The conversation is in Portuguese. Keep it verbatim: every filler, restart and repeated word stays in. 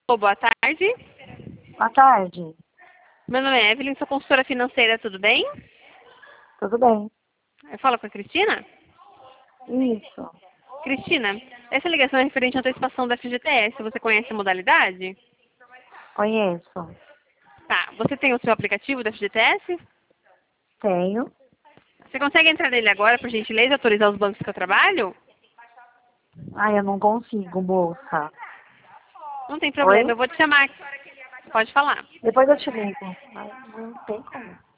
Ô, boa tarde. Boa tarde. Meu nome é Evelyn, sou consultora financeira, tudo bem? Tudo bem? Eu falo com a Cristina? Isso. Cristina, essa ligação é referente à antecipação da F G T S. Você conhece a modalidade? Conheço. Tá. Você tem o seu aplicativo da F G T S? Tenho. Você consegue entrar nele agora, por gentileza, e autorizar os bancos que eu trabalho? Ai, eu não consigo, moça. Não tem Oi? problema, eu vou te chamar. Pode falar. Depois eu te ligo. Ai, não tem como.